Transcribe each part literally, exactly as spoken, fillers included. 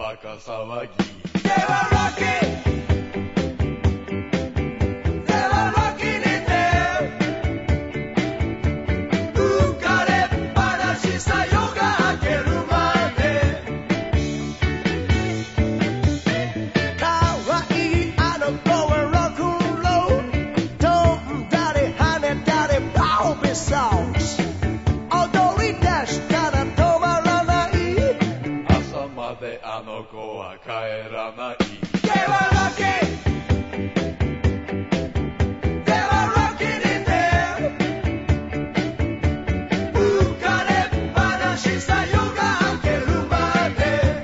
バカ騒ぎ。 They were lucky. They were luckyにて浮かれっぱなしさ夜が明けるまで。可愛いあの子はロックンロール飛んだり跳ねたりパービーソング踊り出したら止まらない。 朝まであの子は帰らない。 They were lucky. They were luckyにて浮かれっぱなしさ夜が明けるまで。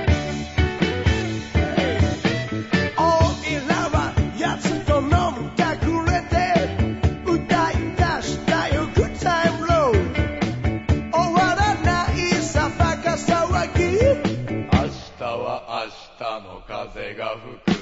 おいらはやつと飲んだくれて歌い出したよ Good time road。 終わらないさバカ騒ぎ。 明日は明日の風が吹く。